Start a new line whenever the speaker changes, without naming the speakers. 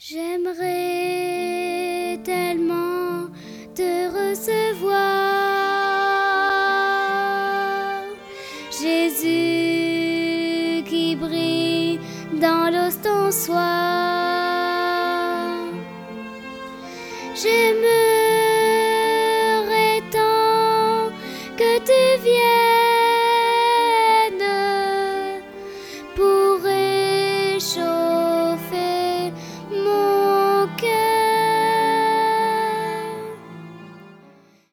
J'aimerais tellement te recevoir, Jésus qui brille dans l'ostensoir. J'aimerais